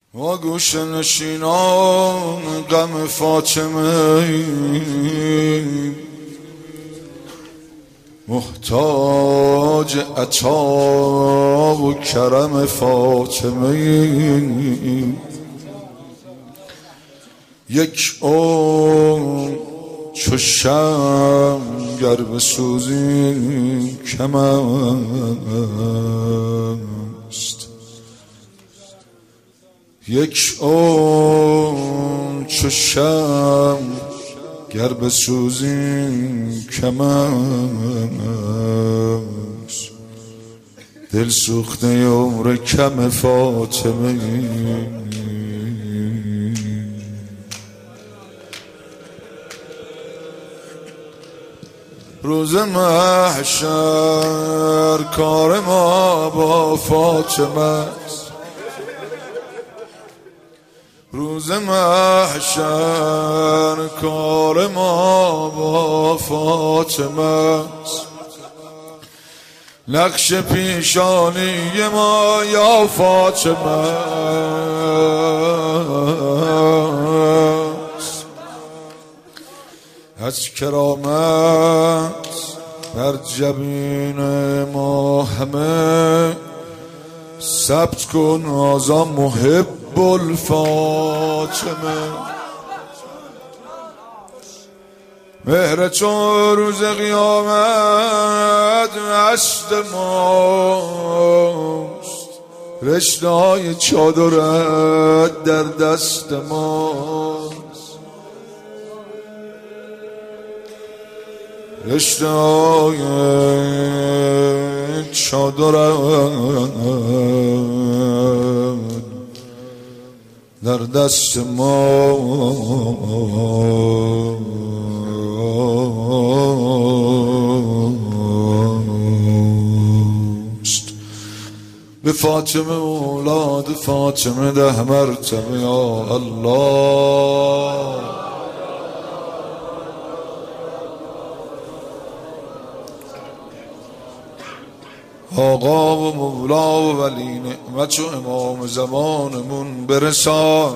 و گوش نشینان غم فاطمه محتاج عطا و کرم فاطمه یک عمر چو شمع گر بسوزی کم است، یک عمر چو شمع گر بسوزی کم است، دل سوخته عمر کم فاطمه. روز محشر کار ما با فاطمه است، روز محشر کار ما با فاطمه است، نقش پیشانی ما یا فاطمه است. از کرامت بر جبین ما همه ثبت کن آزا محب الفاطمه. مهر تو روز قیامت عشق ماست، رشته های چادرت در دست ماست، رشته های چادرت در دست ماست. به فاطمه اولاد فاطمه 10 مرتبه یا الله. آقا و مولا و ولی نعمت و امام زمانمون برسان،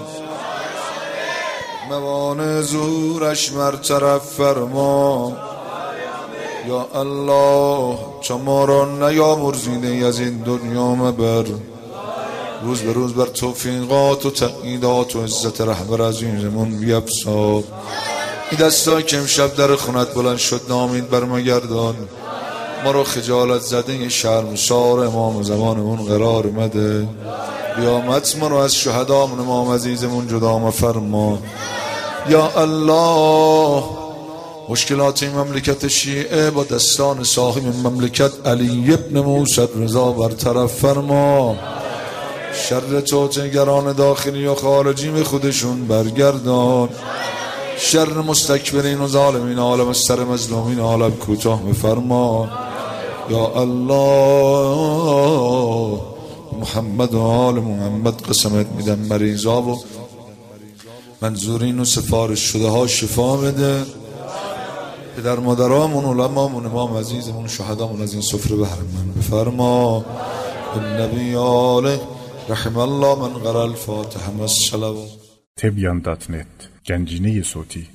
موانع ظهورش مرطرف فرما یا الله. چو ما را نیامرزیده ای از این دنیا مبر، روز به روز بر توفیقات و تقییدات و عزت رهبر عزیزمون بیفزا. این دستا که امشب در خونت بلند شد نامید بر ما گردان، ما رو خجالت زده شرمسار امام زمانمون قرار مده. قیامت ما رو از شهدامون امام عزیزمون جدا مفرما یا الله. مشکلات این مملکت شیعه با دستان صاحب مملکت علی ابن موسی رضا برطرف فرما. شر توطئه‌گران داخلی و خارجی به خودشون برگردان. شر مستکبرین و ظالمین عالم از سر مظلومین عالم کوتاه بفرما یا الله. محمد و آل محمد قسمت میدم مریضا و منظورین و سفارش شده ها شفا بده. پدر مادرامون علمامون امام عزیزمون شهدامون از این سفره بهره من بفرما. النبی آله رحم الله من قرأ الفاتحه مع الصلوات. Tebyan.net Gencine Suti